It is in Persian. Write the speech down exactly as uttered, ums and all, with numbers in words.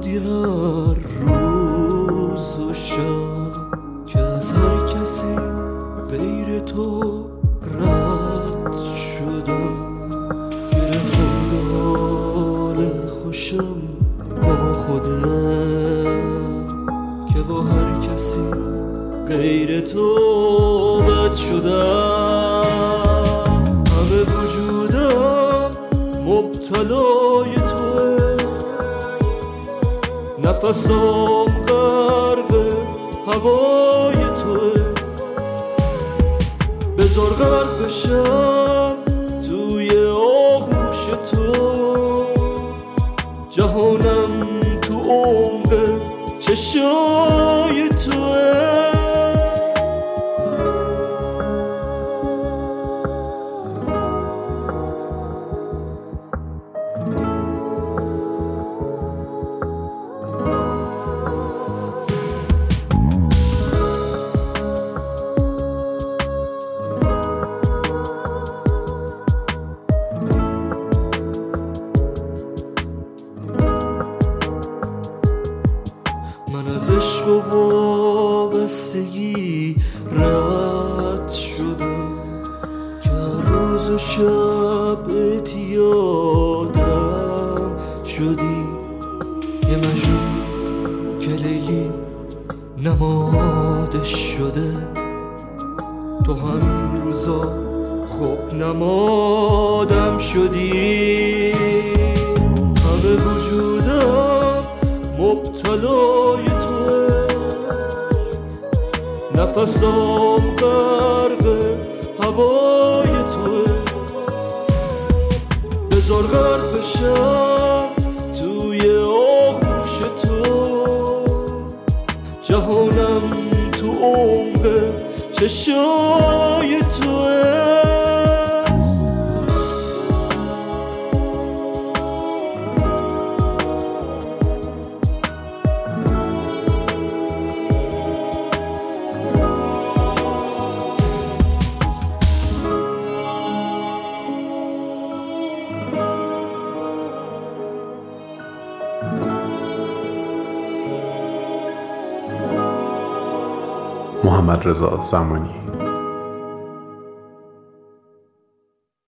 شدی هر روز و شب که از هر کسی غیر تو رد شدم. گره خورد حال خوشم با خودم که با هر کسی غیر تو بد شدم. همه وجودم مبتلای توه، نفسم غرق هوای توه. بذار غرق بشم توی آغوش تو، جهانم تو عمق چشای توه. من از عشق و وابستگی رد شدم که هر روز و شب اعتیادم شدی. یه مجنون که لیلی نمادش شده، تو همین روزا خوب نمادم شدی. همه وجودم مبتلای توه، نفسم غرق هوای توه. بذار غرق بشم توی آغوش تو، جهانم تو عمق چشای توه. محمدرضا زمانی.